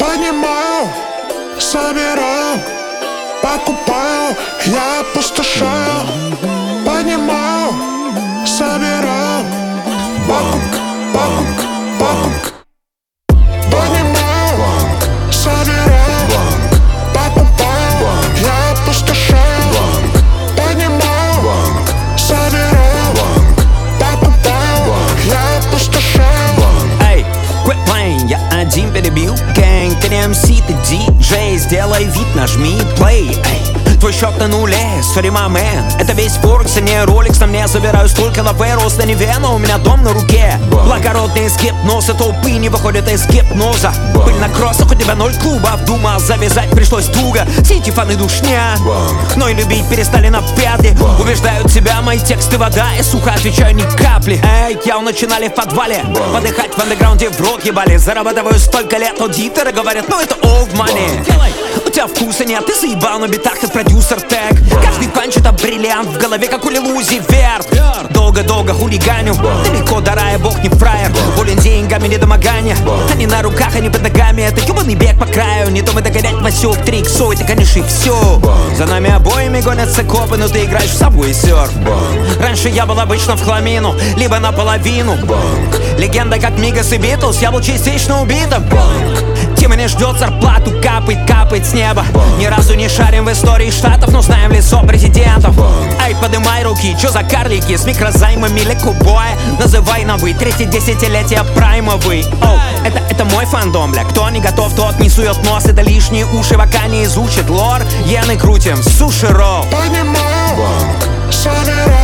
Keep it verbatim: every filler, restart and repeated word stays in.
Понимаю, собираю, покупаю, я опустошаю. Понимаю, собираю, покупка, покупка, покупка. Понимаю, собираю, покупаю, я опустошаю. Понимаю, собираю, покупаю, я опустошаю. Эй, quit playing, я один перебил гэнг. Ты не эм си, ты диджей, сделай вид, нажми play. Эй, твой счет на нуле, sorry my man. Это весь форекс, а не роликс. На мне собираю столько лаверос, да не вена, у меня дом на руке. Благородный гипноз, толпы не выходят из гипноза. Пыль на кроссах, у тебя ноль клубов. Думал, завязать пришлось туго. Сети фаны душня, но и любить перестали на пятки. Убеждают тебя, мои тексты вода, и сухо отвечаю ни капли. Эй, я начинали в подвале, подыхать в андеграунде, в рот ебали. Зарабатываю столько лет, аудиторы говорят, ну это old money. У тебя вкуса нет, ты заебал на битах, ты продюсер тег. Каждый панч это бриллиант в голове, как у Лилузи Верт. Долго-долго хулиганю, далеко дарая, бог не фраер. Болен деньгами, недомогания. Они на руках, они под ногами, это ебаный бег по краю. Не думай догонять Васек, три иксо, это конечно и все. За нами обоими гонятся копы, но ты играешь в Subway Surf. Раньше я был обычно в хламину, либо наполовину. Легенда как Мигас и Битлз, я был частично убитым. Тима не ждет зарплату, капает, капает с неба. Ни разу не шарим в истории штатов, но знаем лицо президентов. Эй, подымай руки, чё за карлики с микрозаймами лекубоя? Называй на вы, третье десятилетие праймовый. Оу, это, это мой фандом, бля. Кто не готов, тот не сует нос. Это лишние уши, пока не изучит лор. Иены крутим, суши ролл. Понимаю, собираю.